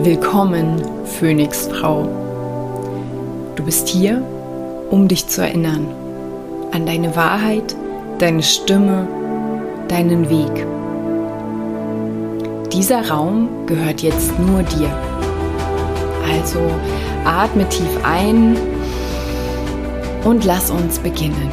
Willkommen, Phönixfrau. Du bist hier, um dich zu erinnern an deine Wahrheit, deine Stimme, deinen Weg. Dieser Raum gehört jetzt nur dir. Also atme tief ein und lass uns beginnen.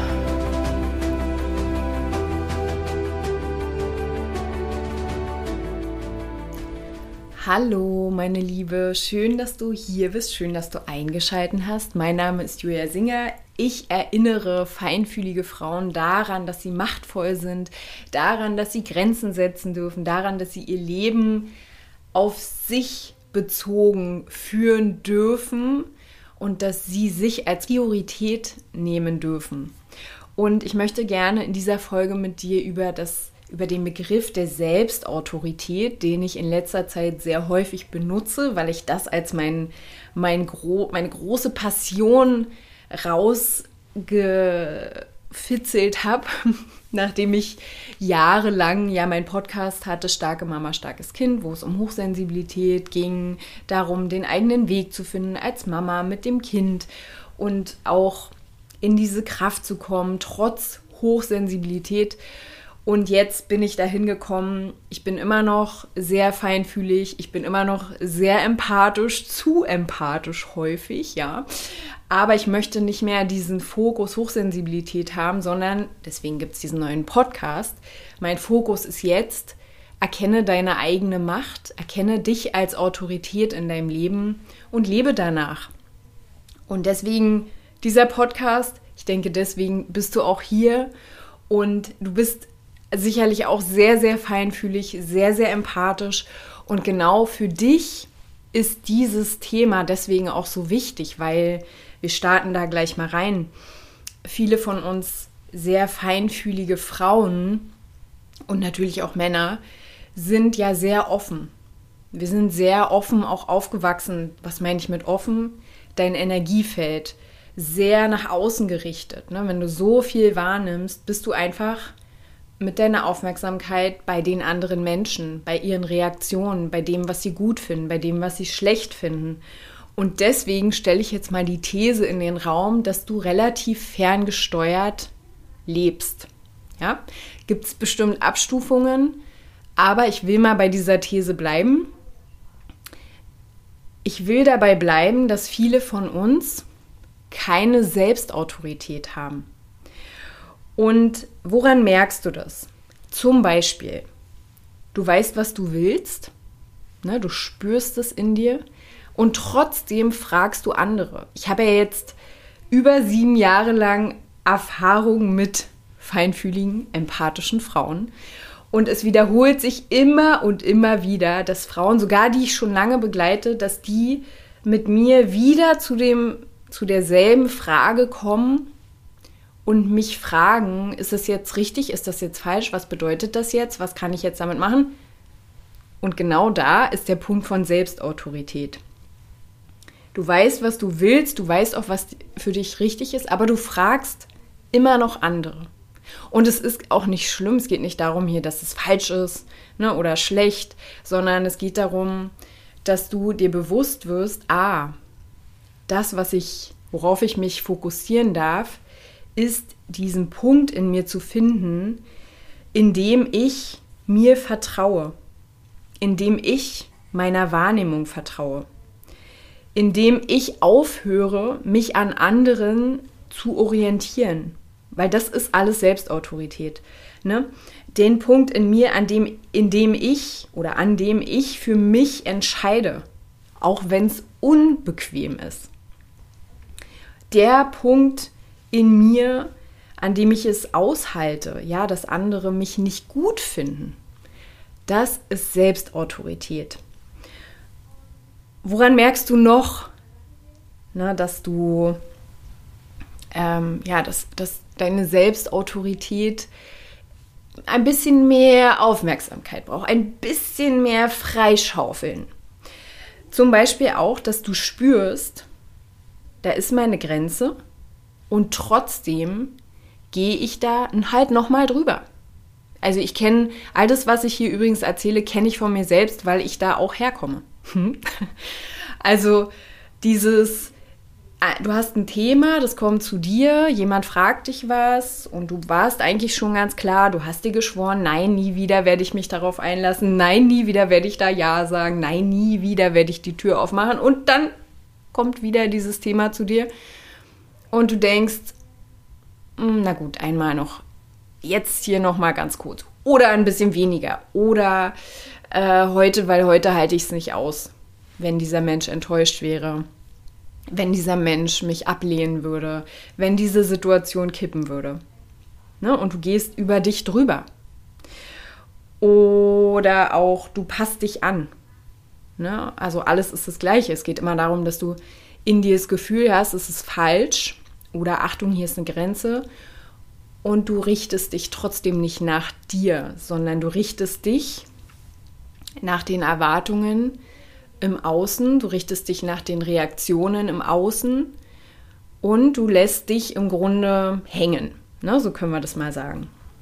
Hallo meine Liebe, schön, dass du hier bist, schön, dass du eingeschaltet hast. Mein Name ist Julia Singer. Ich erinnere feinfühlige Frauen daran, dass sie machtvoll sind, daran, dass sie Grenzen setzen dürfen, daran, dass sie ihr Leben auf sich bezogen führen dürfen und dass sie sich als Priorität nehmen dürfen. Und ich möchte gerne in dieser Folge mit dir über den Begriff der Selbstautorität, den ich in letzter Zeit sehr häufig benutze, weil ich das als meine große Passion rausgefitzelt habe, nachdem ich jahrelang meinen Podcast hatte, Starke Mama, starkes Kind, wo es um Hochsensibilität ging, darum, den eigenen Weg zu finden als Mama mit dem Kind und auch in diese Kraft zu kommen, trotz Hochsensibilität. Und jetzt bin ich dahin gekommen, ich bin immer noch sehr feinfühlig, ich bin immer noch sehr empathisch, zu empathisch häufig, ja. Aber ich möchte nicht mehr diesen Fokus Hochsensibilität haben, sondern, deswegen gibt es diesen neuen Podcast, mein Fokus ist jetzt, erkenne deine eigene Macht, erkenne dich als Autorität in deinem Leben und lebe danach. Und deswegen dieser Podcast, ich denke, deswegen bist du auch hier und du bist sicherlich auch sehr, sehr feinfühlig, sehr, sehr empathisch und genau für dich ist dieses Thema deswegen auch so wichtig, weil wir starten da gleich mal rein. Viele von uns sehr feinfühlige Frauen und natürlich auch Männer sind ja sehr offen. Wir sind sehr offen auch aufgewachsen. Was meine ich mit offen? Dein Energiefeld sehr nach außen gerichtet. Ne? Wenn du so viel wahrnimmst, bist du einfach mit deiner Aufmerksamkeit bei den anderen Menschen, bei ihren Reaktionen, bei dem, was sie gut finden, bei dem, was sie schlecht finden. Und deswegen stelle ich jetzt mal die These in den Raum, dass du relativ ferngesteuert lebst. Ja? Gibt es bestimmt Abstufungen, aber ich will mal bei dieser These bleiben. Ich will dabei bleiben, dass viele von uns keine Selbstautorität haben. Und woran merkst du das? Zum Beispiel, du weißt, was du willst, ne, du spürst es in dir und trotzdem fragst du andere. Ich habe ja jetzt über 7 Jahre lang Erfahrung mit feinfühligen, empathischen Frauen und es wiederholt sich immer und immer wieder, dass Frauen, sogar die ich schon lange begleite, dass die mit mir wieder zu derselben Frage kommen, und mich fragen, ist das jetzt richtig, ist das jetzt falsch, was bedeutet das jetzt, was kann ich jetzt damit machen? Und genau da ist der Punkt von Selbstautorität. Du weißt, was du willst, du weißt auch, was für dich richtig ist, aber du fragst immer noch andere. Und es ist auch nicht schlimm, es geht nicht darum hier, dass es falsch ist, ne, oder schlecht, sondern es geht darum, dass du dir bewusst wirst, das, worauf ich mich fokussieren darf, ist diesen Punkt in mir zu finden, in dem ich mir vertraue, in dem ich meiner Wahrnehmung vertraue, in dem ich aufhöre, mich an anderen zu orientieren, weil das ist alles Selbstautorität. Ne? Den Punkt in mir, an dem ich für mich entscheide, auch wenn es unbequem ist. Der Punkt in mir, an dem ich es aushalte, ja, dass andere mich nicht gut finden. Das ist Selbstautorität. Woran merkst du noch, dass du, dass deine Selbstautorität ein bisschen mehr Aufmerksamkeit braucht, ein bisschen mehr freischaufeln. Zum Beispiel auch, dass du spürst, da ist meine Grenze, und trotzdem gehe ich da halt nochmal drüber. Also ich kenne, all das, was ich hier übrigens erzähle, kenne ich von mir selbst, weil ich da auch herkomme. Also dieses, du hast ein Thema, das kommt zu dir, jemand fragt dich was und du warst eigentlich schon ganz klar, du hast dir geschworen, nein, nie wieder werde ich mich darauf einlassen, nein, nie wieder werde ich da Ja sagen, nein, nie wieder werde ich die Tür aufmachen und dann kommt wieder dieses Thema zu dir und du denkst, na gut, einmal noch, jetzt hier nochmal ganz kurz oder ein bisschen weniger oder heute, weil heute halte ich es nicht aus, wenn dieser Mensch enttäuscht wäre. Wenn dieser Mensch mich ablehnen würde, wenn diese Situation kippen würde. Ne? Und du gehst über dich drüber. Oder auch, du passt dich an. Ne? Also alles ist das Gleiche. Es geht immer darum, dass du in dir das Gefühl hast, es ist falsch. Oder Achtung, hier ist eine Grenze. Und du richtest dich trotzdem nicht nach dir, sondern du richtest dich nach den Erwartungen im Außen, du richtest dich nach den Reaktionen im Außen und du lässt dich im Grunde hängen. Ne, so können wir das mal sagen.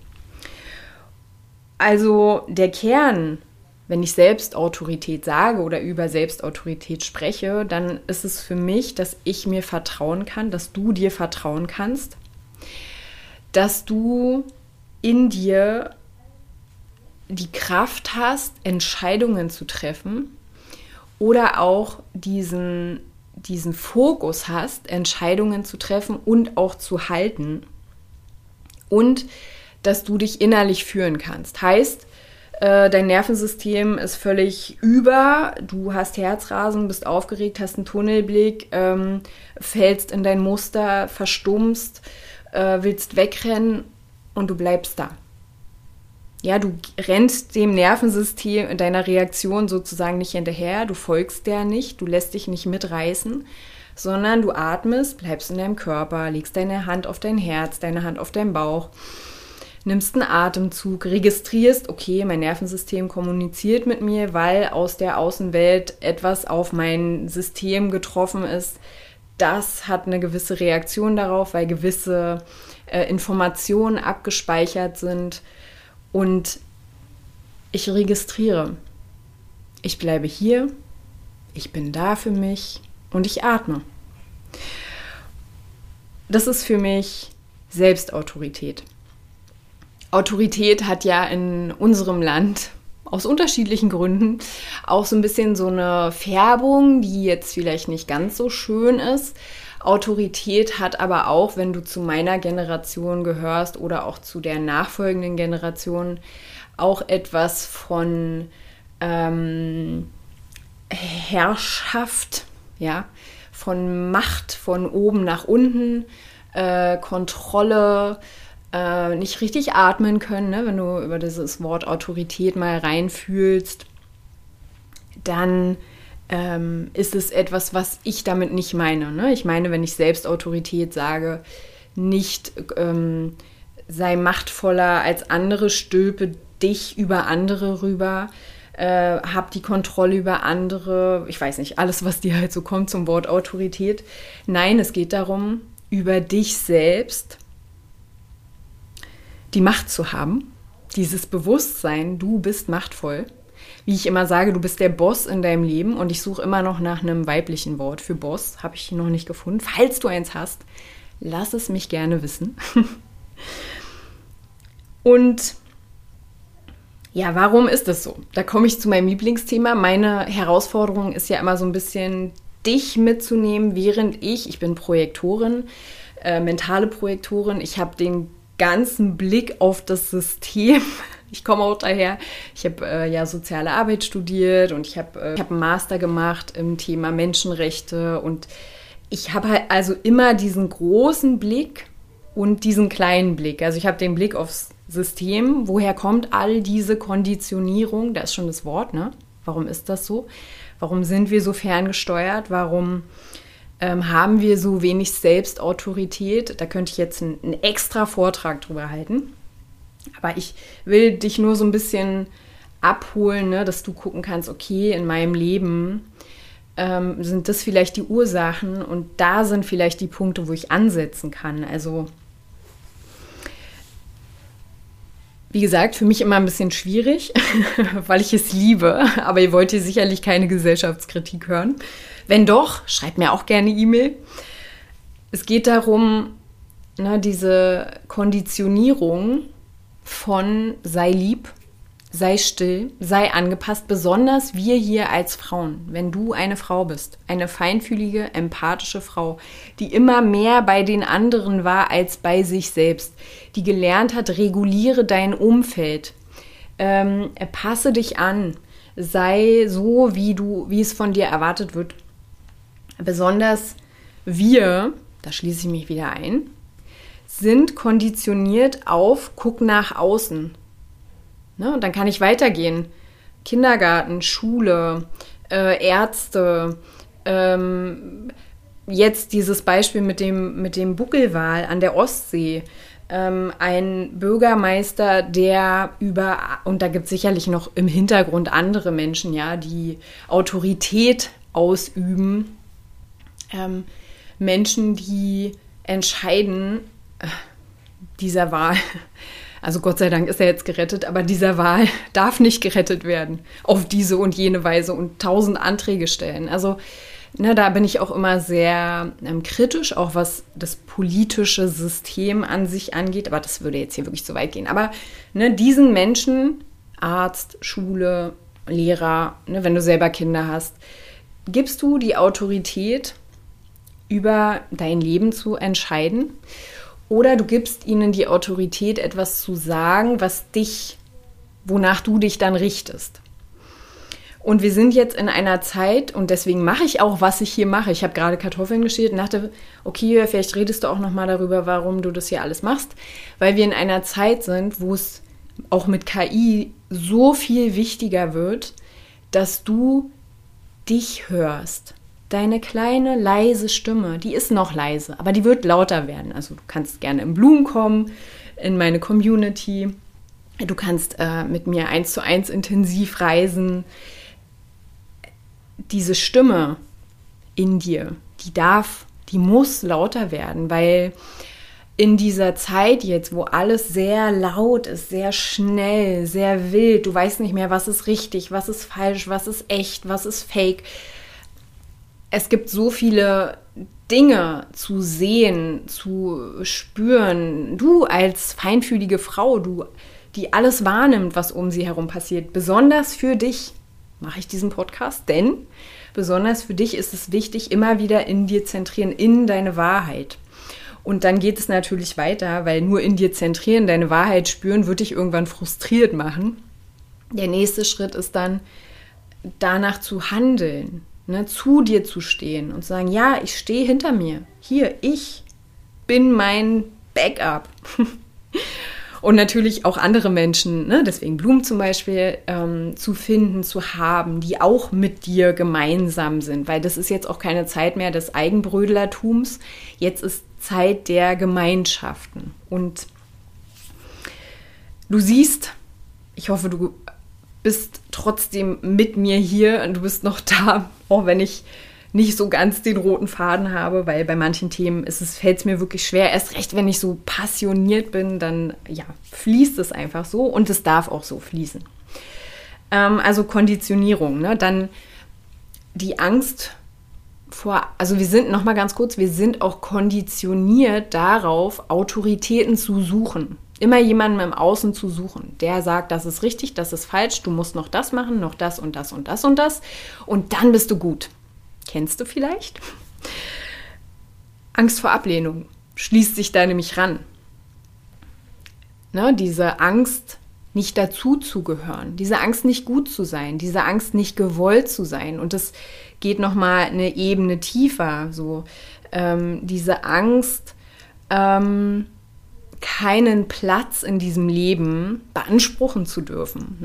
Also der Kern, wenn ich Selbstautorität sage oder über Selbstautorität spreche, dann ist es für mich, dass ich mir vertrauen kann, dass du dir vertrauen kannst, dass du in dir die Kraft hast, Entscheidungen zu treffen, oder auch diesen Fokus hast, Entscheidungen zu treffen und auch zu halten. Und dass du dich innerlich führen kannst. Heißt, dein Nervensystem ist völlig über, du hast Herzrasen, bist aufgeregt, hast einen Tunnelblick, fällst in dein Muster, verstummst, willst wegrennen und du bleibst da. Ja, du rennst dem Nervensystem, deiner Reaktion sozusagen nicht hinterher, du folgst der nicht, du lässt dich nicht mitreißen, sondern du atmest, bleibst in deinem Körper, legst deine Hand auf dein Herz, deine Hand auf deinen Bauch, nimmst einen Atemzug, registrierst, okay, mein Nervensystem kommuniziert mit mir, weil aus der Außenwelt etwas auf mein System getroffen ist. Das hat eine gewisse Reaktion darauf, weil gewisse Informationen abgespeichert sind. Und ich registriere. Ich bleibe hier, ich bin da für mich und ich atme. Das ist für mich Selbstautorität. Autorität hat ja in unserem Land aus unterschiedlichen Gründen auch so ein bisschen so eine Färbung, die jetzt vielleicht nicht ganz so schön ist. Autorität hat aber auch, wenn du zu meiner Generation gehörst oder auch zu der nachfolgenden Generation, auch etwas von Herrschaft, ja, von Macht von oben nach unten, Kontrolle, nicht richtig atmen können, ne? Wenn du über dieses Wort Autorität mal reinfühlst, dann ist es etwas, was ich damit nicht meine. Ne? Ich meine, wenn ich Selbstautorität sage, nicht sei machtvoller als andere, stülpe dich über andere rüber, hab die Kontrolle über andere, ich weiß nicht, alles, was dir halt so kommt zum Wort Autorität. Nein, es geht darum, über dich selbst die Macht zu haben, dieses Bewusstsein, du bist machtvoll. Wie ich immer sage, du bist der Boss in deinem Leben und ich suche immer noch nach einem weiblichen Wort für Boss. Habe ich noch nicht gefunden. Falls du eins hast, lass es mich gerne wissen. Und ja, warum ist das so? Da komme ich zu meinem Lieblingsthema. Meine Herausforderung ist ja immer so ein bisschen, dich mitzunehmen, während ich bin Projektorin, mentale Projektorin, ich habe den ganzen Blick auf das System. Ich komme auch daher, ich habe ja soziale Arbeit studiert und ich habe einen Master gemacht im Thema Menschenrechte und ich habe halt also immer diesen großen Blick und diesen kleinen Blick. Also ich habe den Blick aufs System, woher kommt all diese Konditionierung, da ist schon das Wort, ne? Warum ist das so? Warum sind wir so ferngesteuert? Warum haben wir so wenig Selbstautorität? Da könnte ich jetzt einen extra Vortrag drüber halten. Aber ich will dich nur so ein bisschen abholen, ne, dass du gucken kannst, okay, in meinem Leben sind das vielleicht die Ursachen und da sind vielleicht die Punkte, wo ich ansetzen kann. Also Wie gesagt, für mich immer ein bisschen schwierig, weil ich es liebe. Aber ihr wollt hier sicherlich keine Gesellschaftskritik hören. Wenn doch, schreibt mir auch gerne E-Mail. Es geht darum, diese Konditionierung von sei lieb, sei still, sei angepasst, besonders wir hier als Frauen. Wenn du eine Frau bist, eine feinfühlige, empathische Frau, die immer mehr bei den anderen war als bei sich selbst, die gelernt hat, reguliere dein Umfeld, passe dich an, sei so, wie es von dir erwartet wird. Besonders wir, da schließe ich mich wieder ein, sind konditioniert auf guck nach außen. Und dann kann ich weitergehen. Kindergarten, Schule, Ärzte, jetzt dieses Beispiel mit dem Buckelwal an der Ostsee. Ein Bürgermeister, der und da gibt es sicherlich noch im Hintergrund andere Menschen, ja, die Autorität ausüben. Menschen, die entscheiden, dieser Wal, also Gott sei Dank ist er jetzt gerettet, aber dieser Wal darf nicht gerettet werden auf diese und jene Weise und 1000 Anträge stellen. Also da bin ich auch immer sehr kritisch, auch was das politische System an sich angeht. Aber das würde jetzt hier wirklich zu weit gehen. Aber diesen Menschen, Arzt, Schule, Lehrer, wenn du selber Kinder hast, gibst du die Autorität, über dein Leben zu entscheiden? Oder du gibst ihnen die Autorität, etwas zu sagen, wonach du dich dann richtest. Und wir sind jetzt in einer Zeit, und deswegen mache ich auch, was ich hier mache. Ich habe gerade Kartoffeln geschält und dachte, okay, vielleicht redest du auch nochmal darüber, warum du das hier alles machst. Weil wir in einer Zeit sind, wo es auch mit KI so viel wichtiger wird, dass du dich hörst. Deine kleine, leise Stimme, die ist noch leise, aber die wird lauter werden. Also du kannst gerne im Blumen kommen, in meine Community. Du kannst mit mir 1:1 intensiv reisen. Diese Stimme in dir, die muss lauter werden, weil in dieser Zeit jetzt, wo alles sehr laut ist, sehr schnell, sehr wild, du weißt nicht mehr, was ist richtig, was ist falsch, was ist echt, was ist fake. Es gibt so viele Dinge zu sehen, zu spüren. Du als feinfühlige Frau, die alles wahrnimmt, was um sie herum passiert. Besonders für dich mache ich diesen Podcast, denn besonders für dich ist es wichtig, immer wieder in dir zentrieren, in deine Wahrheit. Und dann geht es natürlich weiter, weil nur in dir zentrieren, deine Wahrheit spüren, wird dich irgendwann frustriert machen. Der nächste Schritt ist dann, danach zu handeln. Zu dir zu stehen und zu sagen, ja, ich stehe hinter mir. Hier, ich bin mein Backup. Und natürlich auch andere Menschen, deswegen Blumen zum Beispiel, zu finden, zu haben, die auch mit dir gemeinsam sind. Weil das ist jetzt auch keine Zeit mehr des Eigenbrödlertums. Jetzt ist Zeit der Gemeinschaften. Und du siehst, ich hoffe, du bist trotzdem mit mir hier und du bist noch da, auch wenn ich nicht so ganz den roten Faden habe, weil bei manchen Themen fällt es mir wirklich schwer. Erst recht, wenn ich so passioniert bin, dann fließt es einfach so und es darf auch so fließen. Also Konditionierung, dann die Angst also wir sind, nochmal ganz kurz, wir sind auch konditioniert darauf, Autoritäten zu suchen. Immer jemanden im Außen zu suchen, der sagt, das ist richtig, das ist falsch, du musst noch das machen, noch das und das und das und das und dann bist du gut. Kennst du vielleicht? Angst vor Ablehnung schließt sich da nämlich ran. Diese Angst, nicht dazu zu gehören, diese Angst, nicht gut zu sein, diese Angst, nicht gewollt zu sein. Und das geht nochmal eine Ebene tiefer. So diese Angst, keinen Platz in diesem Leben beanspruchen zu dürfen.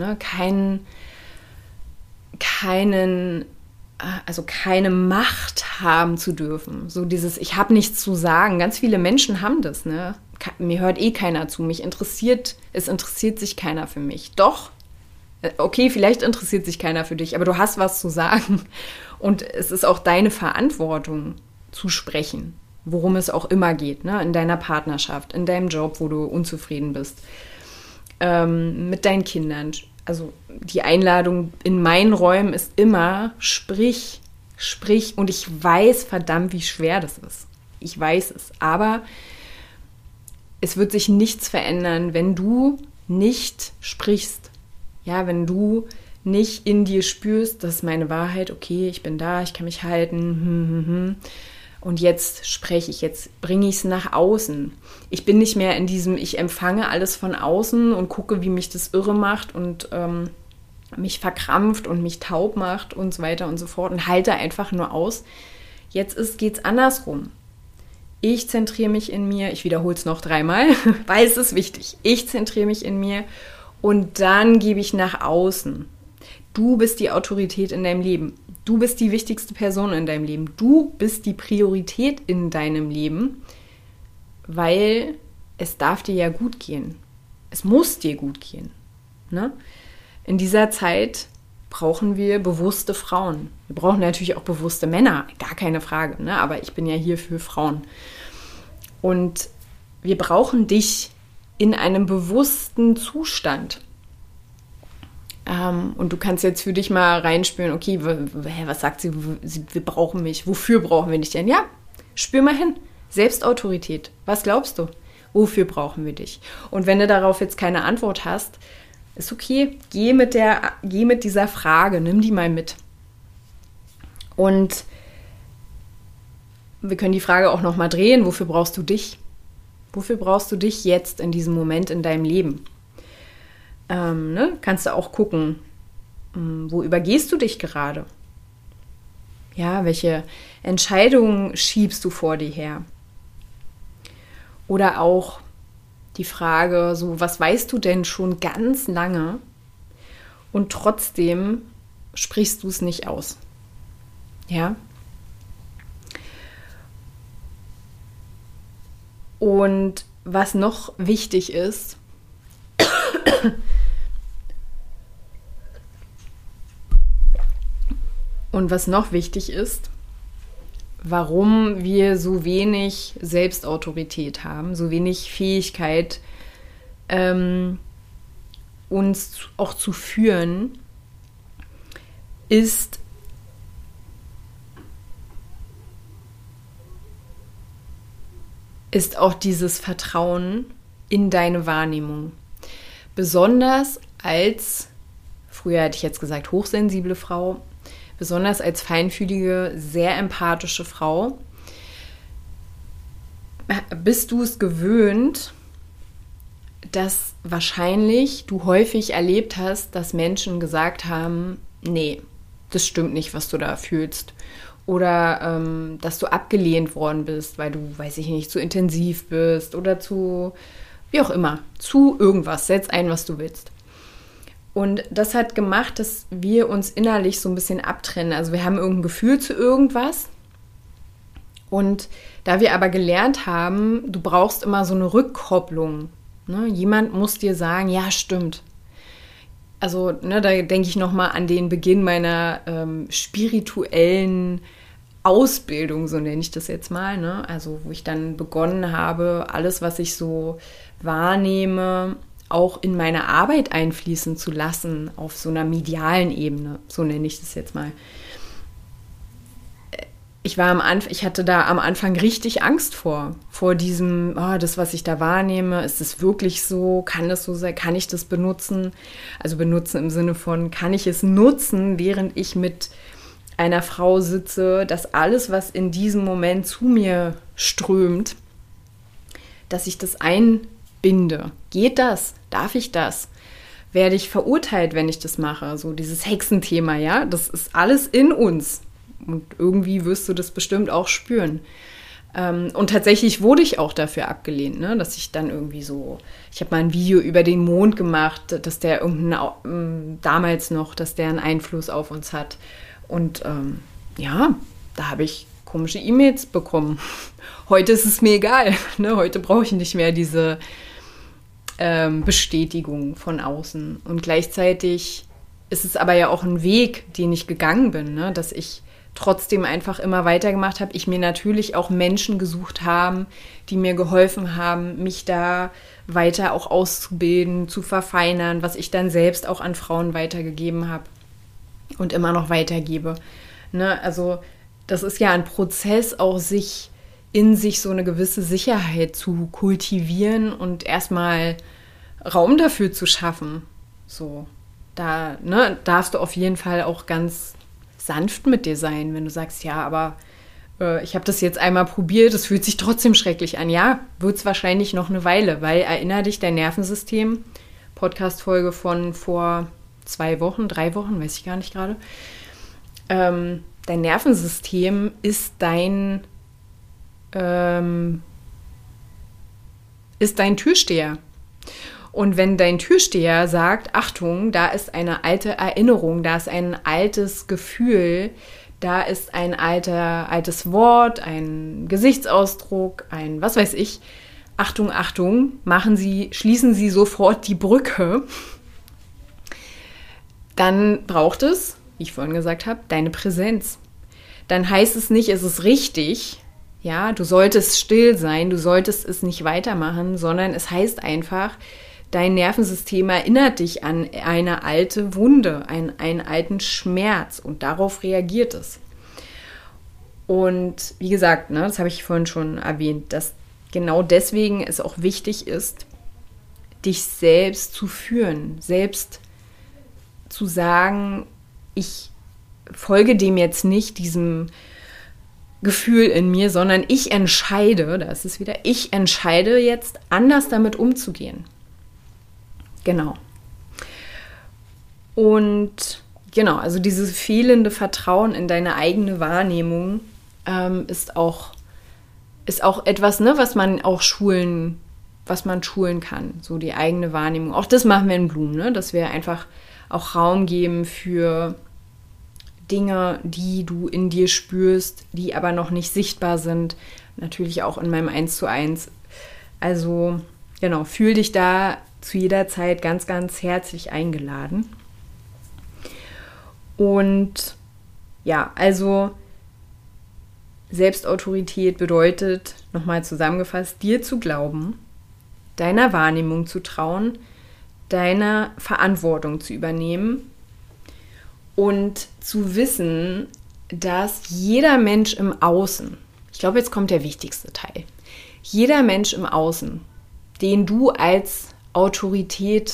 Keine Macht haben zu dürfen. So dieses, ich habe nichts zu sagen. Ganz viele Menschen haben das, Mir hört keiner zu. Es interessiert sich keiner für mich. Doch, okay, vielleicht interessiert sich keiner für dich, aber du hast was zu sagen. Und es ist auch deine Verantwortung zu sprechen, worum es auch immer geht, in deiner Partnerschaft, in deinem Job, wo du unzufrieden bist. mit deinen Kindern. Also die Einladung in meinen Räumen ist immer, sprich. Und ich weiß verdammt, wie schwer das ist. Ich weiß es. Aber es wird sich nichts verändern, wenn du nicht sprichst. Ja, wenn du nicht in dir spürst, das ist meine Wahrheit, okay, ich bin da, ich kann mich halten, und jetzt spreche ich, jetzt bringe ich es nach außen. Ich bin nicht mehr in diesem, ich empfange alles von außen und gucke, wie mich das irre macht und mich verkrampft und mich taub macht und so weiter und so fort und halte einfach nur aus. Jetzt geht's andersrum. Ich zentriere mich in mir, ich wiederhole es noch 3-mal, weil es ist wichtig. Ich zentriere mich in mir und dann gebe ich nach außen. Du bist die Autorität in deinem Leben. Du bist die wichtigste Person in deinem Leben. Du bist die Priorität in deinem Leben, weil es darf dir ja gut gehen. Es muss dir gut gehen. Ne? In dieser Zeit brauchen wir bewusste Frauen. Wir brauchen natürlich auch bewusste Männer, gar keine Frage. Ne? Aber ich bin ja hier für Frauen. Und wir brauchen dich in einem bewussten Zustand. Und du kannst jetzt für dich mal reinspüren, okay, was sagt sie, wir brauchen mich, wofür brauchen wir dich denn? Ja, spür mal hin, Selbstautorität, was glaubst du, wofür brauchen wir dich? Und wenn du darauf jetzt keine Antwort hast, ist okay, geh mit dieser Frage, nimm die mal mit. Und wir können die Frage auch nochmal drehen, wofür brauchst du dich? Wofür brauchst du dich jetzt in diesem Moment in deinem Leben? Kannst du auch gucken, wo übergehst du dich gerade? Ja, welche Entscheidungen schiebst du vor dir her? Oder auch die Frage, so, was weißt du denn schon ganz lange und trotzdem sprichst du es nicht aus? Ja? Und was noch wichtig ist, warum wir so wenig Selbstautorität haben, so wenig Fähigkeit, uns auch zu führen, ist auch dieses Vertrauen in deine Wahrnehmung. Besonders als, früher hätte ich jetzt gesagt, hochsensible Frau, besonders als feinfühlige, sehr empathische Frau, bist du es gewöhnt, dass wahrscheinlich du häufig erlebt hast, dass Menschen gesagt haben, nee, das stimmt nicht, was du da fühlst. Oder dass du abgelehnt worden bist, weil du, weiß ich nicht, zu intensiv bist oder zu, wie auch immer, zu irgendwas. Setz ein, was du willst. Und das hat gemacht, dass wir uns innerlich so ein bisschen abtrennen. Also wir haben irgendein Gefühl zu irgendwas. Und da wir aber gelernt haben, du brauchst immer so eine Rückkopplung. Ne? Jemand muss dir sagen, ja, stimmt. Also da denke ich nochmal an den Beginn meiner spirituellen Ausbildung, so nenne ich das jetzt mal. Ne? Also wo ich dann begonnen habe, alles, was ich so wahrnehme, auch in meine Arbeit einfließen zu lassen, auf so einer medialen Ebene, so nenne ich das jetzt mal. Ich hatte da am Anfang richtig Angst vor diesem, das, was ich da wahrnehme, ist es wirklich so, kann das so sein, kann ich das benutzen? Also benutzen im Sinne von, kann ich es nutzen, während ich mit einer Frau sitze, dass alles, was in diesem Moment zu mir strömt, dass ich das einbinde. Geht das? Darf ich das? Werde ich verurteilt, wenn ich das mache? So dieses Hexenthema, ja, das ist alles in uns. Und irgendwie wirst du das bestimmt auch spüren. Und tatsächlich wurde ich auch dafür abgelehnt, ne? Dass ich dann irgendwie so, ich habe mal ein Video über den Mond gemacht, dass der damals noch, dass der einen Einfluss auf uns hat. Und da habe ich komische E-Mails bekommen. Heute ist es mir egal, ne? Heute brauche ich nicht mehr diese Bestätigung von außen. Und gleichzeitig ist es aber ja auch ein Weg, den ich gegangen bin, ne? Dass ich trotzdem einfach immer weitergemacht habe, ich mir natürlich auch Menschen gesucht habe, die mir geholfen haben, mich da weiter auch auszubilden, zu verfeinern, was ich dann selbst auch an Frauen weitergegeben habe und immer noch weitergebe. Ne? Also das ist ja ein Prozess, auch in sich so eine gewisse Sicherheit zu kultivieren und erstmal Raum dafür zu schaffen. So, da darfst du auf jeden Fall auch ganz sanft mit dir sein, wenn du sagst, ja, aber ich habe das jetzt einmal probiert, es fühlt sich trotzdem schrecklich an. Ja, wird es wahrscheinlich noch eine Weile, weil erinnere dich, dein Nervensystem, Podcast-Folge von vor 2 Wochen, 3 Wochen, weiß ich gar nicht gerade, dein Nervensystem ist dein Türsteher. Und wenn dein Türsteher sagt, Achtung, da ist eine alte Erinnerung, da ist ein altes Gefühl, da ist ein altes Wort, ein Gesichtsausdruck, ein was weiß ich, Achtung, Achtung, schließen Sie sofort die Brücke, dann braucht es, wie ich vorhin gesagt habe, deine Präsenz. Dann heißt es nicht, es ist richtig, ja, du solltest still sein, du solltest es nicht weitermachen, sondern es heißt einfach, dein Nervensystem erinnert dich an eine alte Wunde, einen alten Schmerz und darauf reagiert es. Und wie gesagt, das habe ich vorhin schon erwähnt, dass genau deswegen es auch wichtig ist, dich selbst zu führen, selbst zu sagen, ich folge dem jetzt nicht, diesem Gefühl in mir, sondern ich entscheide, da ist es wieder, ich entscheide jetzt anders damit umzugehen. Genau. Und genau, also dieses fehlende Vertrauen in deine eigene Wahrnehmung ist auch etwas, was man schulen kann, so die eigene Wahrnehmung. Auch das machen wir in Bloom, dass wir einfach auch Raum geben für Dinge, die du in dir spürst, die aber noch nicht sichtbar sind. Natürlich auch in meinem 1:1. Also genau, fühl dich da zu jeder Zeit ganz, ganz herzlich eingeladen. Und ja, also Selbstautorität bedeutet, nochmal zusammengefasst, dir zu glauben, deiner Wahrnehmung zu trauen, deine Verantwortung zu übernehmen und zu wissen, dass jeder Mensch im Außen, ich glaube, jetzt kommt der wichtigste Teil, jeder Mensch im Außen, den du als Autorität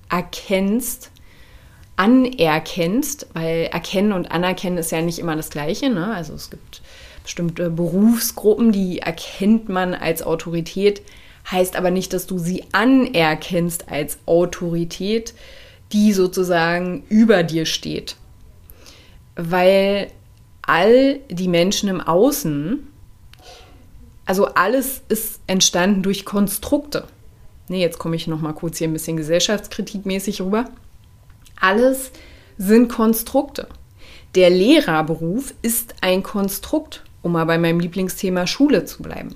anerkennst, weil erkennen und anerkennen ist ja nicht immer das Gleiche, ne? Also es gibt bestimmte Berufsgruppen, die erkennt man als Autorität, heißt aber nicht, dass du sie anerkennst als Autorität, die sozusagen über dir steht. Weil all die Menschen im Außen, also alles ist entstanden durch Konstrukte. Jetzt komme ich noch mal kurz hier ein bisschen gesellschaftskritikmäßig rüber. Alles sind Konstrukte. Der Lehrerberuf ist ein Konstrukt, um mal bei meinem Lieblingsthema Schule zu bleiben.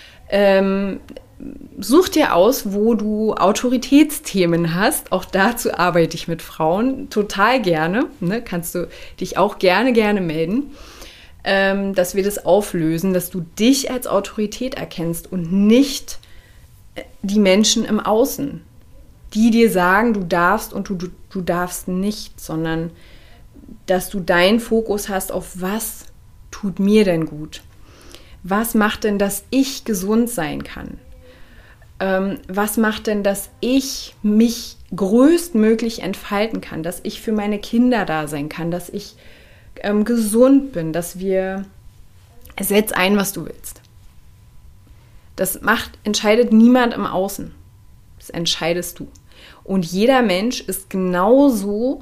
Such dir aus, wo du Autoritätsthemen hast. Auch dazu arbeite ich mit Frauen total gerne. Kannst du dich auch gerne melden, dass wir das auflösen, dass du dich als Autorität erkennst und nicht die Menschen im Außen, die dir sagen, du darfst und du darfst nicht, sondern dass du deinen Fokus hast auf, was tut mir denn gut? Was macht denn, dass ich gesund sein kann? Was macht denn, dass ich mich größtmöglich entfalten kann, dass ich für meine Kinder da sein kann, dass ich gesund bin, setz ein, was du willst. Das entscheidet niemand im Außen. Das entscheidest du. Und jeder Mensch ist genauso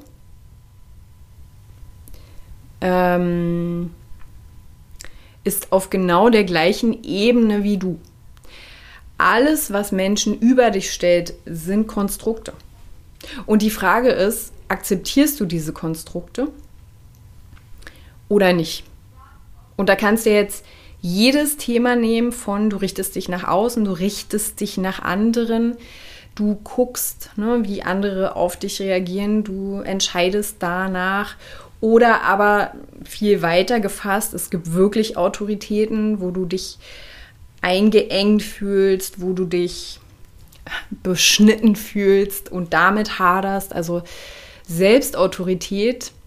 ist auf genau der gleichen Ebene wie du. Alles, was Menschen über dich stellt, sind Konstrukte. Und die Frage ist, akzeptierst du diese Konstrukte oder nicht? Und da kannst du jetzt jedes Thema nehmen von, du richtest dich nach außen, du richtest dich nach anderen, du guckst, wie andere auf dich reagieren, du entscheidest danach. Oder aber viel weiter gefasst. Es gibt wirklich Autoritäten, wo du dich eingeengt fühlst, wo du dich beschnitten fühlst und damit haderst. Also Selbstautorität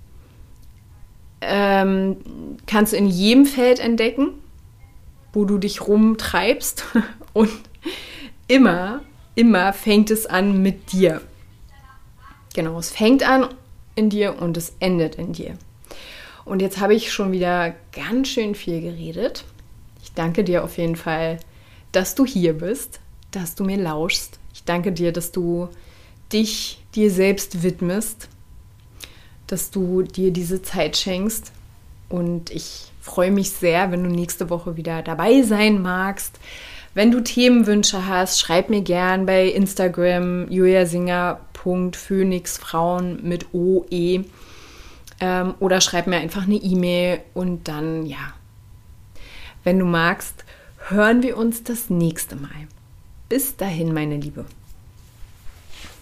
kannst du in jedem Feld entdecken, wo du dich rumtreibst. Und immer fängt es an mit dir. Genau, es fängt an in dir und es endet in dir. Und jetzt habe ich schon wieder ganz schön viel geredet. Ich danke dir auf jeden Fall, dass du hier bist, dass du mir lauschst. Ich danke dir, dass du dich dir selbst widmest, dass du dir diese Zeit schenkst. Und ich freue mich sehr, wenn du nächste Woche wieder dabei sein magst. Wenn du Themenwünsche hast, schreib mir gern bei Instagram juliasinger.phoenixfrauen mit OE oder schreib mir einfach eine E-Mail und dann, ja, wenn du magst, hören wir uns das nächste Mal. Bis dahin, meine Liebe.